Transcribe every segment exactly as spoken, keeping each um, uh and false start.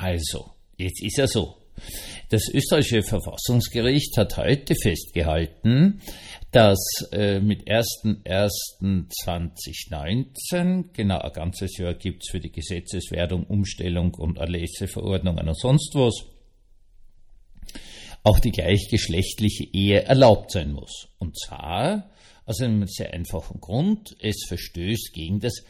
Also, jetzt ist ja so. Das österreichische Verfassungsgericht hat heute festgehalten, dass äh, mit erster erster zweitausendneunzehn, genau ein ganzes Jahr gibt's für die Gesetzeswerdung, Umstellung und Erlässe, Verordnungen und sonst was, auch die gleichgeschlechtliche Ehe erlaubt sein muss. Und zwar aus einem sehr einfachen Grund: Es verstößt gegen das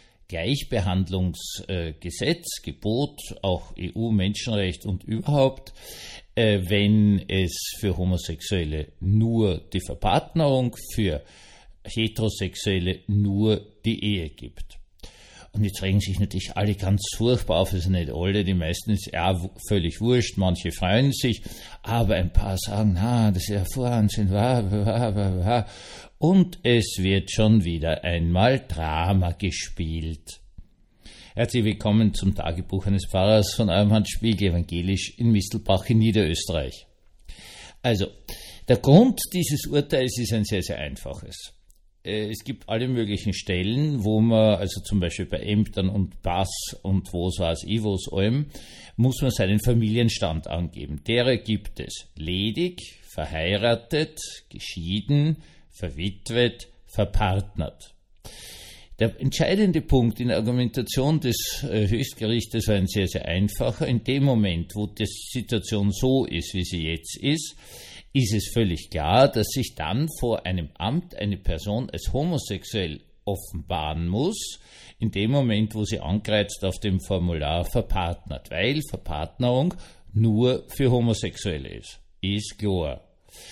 Gleichbehandlungsgesetz, äh, Gebot, auch E U-Menschenrecht und überhaupt, äh, wenn es für Homosexuelle nur die Verpartnerung, für Heterosexuelle nur die Ehe gibt. Und jetzt regen sich natürlich alle ganz furchtbar auf, also nicht alle, die meisten ist ja völlig wurscht, manche freuen sich, aber ein paar sagen, na, das ist ja Wahnsinn, wah, wah, wah, wah. Und es wird schon wieder einmal Drama gespielt. Herzlich willkommen zum Tagebuch eines Pfarrers von eurem Hans Spiegel, evangelisch in Mistelbach in Niederösterreich. Also, der Grund dieses Urteils ist ein sehr, sehr einfaches. Es gibt alle möglichen Stellen, wo man, also zum Beispiel bei Ämtern und Pass und wo es weiß ich, wo es allem, muss man seinen Familienstand angeben. Derer gibt es ledig, verheiratet, geschieden, verwitwet, verpartnert. Der entscheidende Punkt in der Argumentation des äh, Höchstgerichtes war ein sehr, sehr einfacher. In dem Moment, wo die Situation so ist, wie sie jetzt ist, ist es völlig klar, dass sich dann vor einem Amt eine Person als homosexuell offenbaren muss, in dem Moment, wo sie ankreuzt auf dem Formular verpartnert, weil Verpartnerung nur für Homosexuelle ist. Ist klar.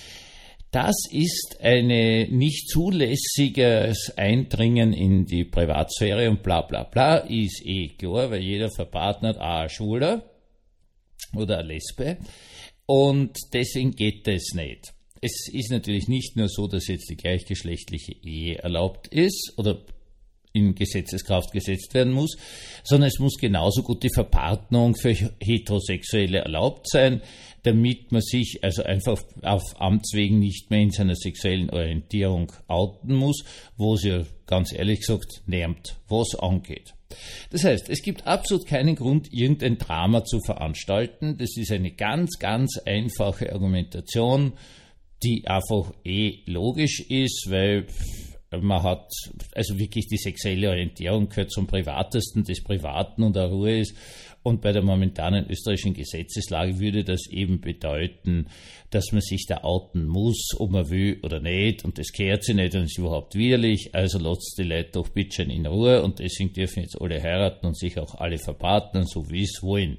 Das ist ein nicht zulässiges Eindringen in die Privatsphäre und bla bla bla, ist eh klar, weil jeder verpartnert auch ein Schwuler oder eine Lesbe. Und deswegen geht das nicht. Es ist natürlich nicht nur so, dass jetzt die gleichgeschlechtliche Ehe erlaubt ist oder in Gesetzeskraft gesetzt werden muss, sondern es muss genauso gut die Verpartnerung für Heterosexuelle erlaubt sein, damit man sich also einfach auf Amtswegen nicht mehr in seiner sexuellen Orientierung outen muss, wo es ja ganz ehrlich gesagt niemand was angeht. Das heißt, es gibt absolut keinen Grund, irgendein Drama zu veranstalten. Das ist eine ganz, ganz einfache Argumentation, die einfach eh logisch ist, weil man hat, also wirklich die sexuelle Orientierung gehört zum Privatesten des Privaten und auch Ruhe ist. Und bei der momentanen österreichischen Gesetzeslage würde das eben bedeuten, dass man sich da outen muss, ob man will oder nicht. Und das gehört sich nicht und ist überhaupt widerlich. Also lasst die Leute doch bitte schön in Ruhe. Und deswegen dürfen jetzt alle heiraten und sich auch alle verpartnern, so wie es wollen.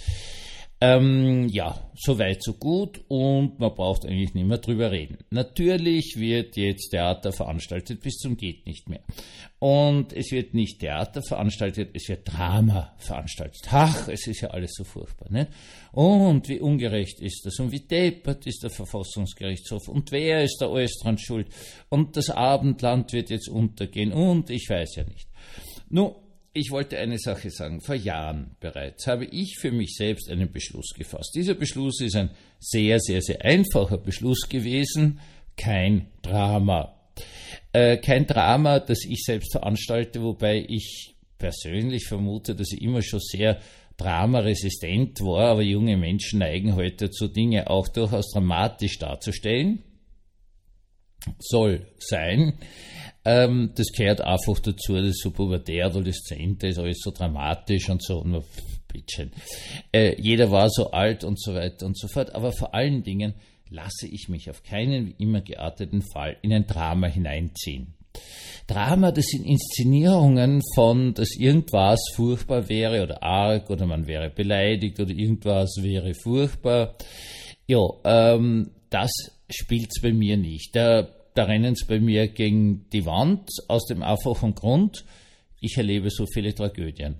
Ähm, ja, so weit, so gut, und man braucht eigentlich nicht mehr drüber reden. Natürlich wird jetzt Theater veranstaltet bis zum geht nicht mehr. Und es wird nicht Theater veranstaltet, es wird Drama veranstaltet. Ach, es ist ja alles so furchtbar, nicht? Und wie ungerecht ist das und wie deppert ist der Verfassungsgerichtshof und wer ist da alles dran schuld und das Abendland wird jetzt untergehen und ich weiß ja nicht. Nun, ich wollte eine Sache sagen. Vor Jahren bereits habe ich für mich selbst einen Beschluss gefasst. Dieser Beschluss ist ein sehr, sehr, sehr einfacher Beschluss gewesen. Kein Drama. Äh, kein Drama, das ich selbst veranstalte, wobei ich persönlich vermute, dass ich immer schon sehr dramaresistent war, aber junge Menschen neigen heute dazu, Dinge auch durchaus dramatisch darzustellen. Soll sein. Ähm, das gehört einfach dazu, das ist so pubertär, adoleszent, das ist alles so dramatisch und so, und man, bitteschön. Äh, jeder war so alt und so weiter und so fort, aber vor allen Dingen lasse ich mich auf keinen wie immer gearteten Fall in ein Drama hineinziehen. Drama, das sind Inszenierungen von, dass irgendwas furchtbar wäre oder arg oder man wäre beleidigt oder irgendwas wäre furchtbar. Ja, ähm, das spielt's bei mir nicht. Da Da rennen sie bei mir gegen die Wand, aus dem einfachen Grund, ich erlebe so viele Tragödien.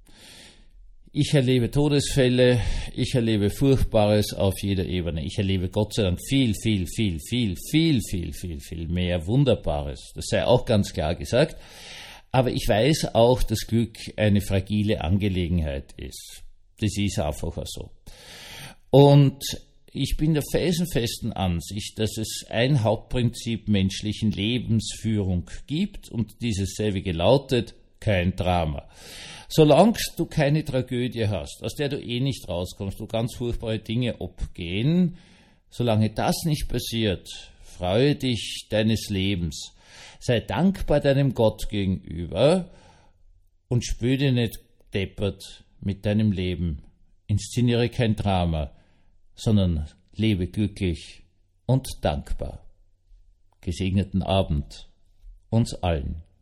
Ich erlebe Todesfälle, ich erlebe Furchtbares auf jeder Ebene. Ich erlebe Gott sei Dank viel, viel, viel, viel, viel, viel, viel, viel mehr Wunderbares. Das sei auch ganz klar gesagt. Aber ich weiß auch, dass Glück eine fragile Angelegenheit ist. Das ist einfach so. Und ich bin der felsenfesten Ansicht, dass es ein Hauptprinzip menschlichen Lebensführung gibt und dieses selbige lautet kein Drama. Solange du keine Tragödie hast, aus der du eh nicht rauskommst, wo ganz furchtbare Dinge abgehen, solange das nicht passiert, freue dich deines Lebens. Sei dankbar deinem Gott gegenüber und spüre dich nicht deppert mit deinem Leben. Inszeniere kein Drama, sondern lebe glücklich und dankbar. Gesegneten Abend uns allen.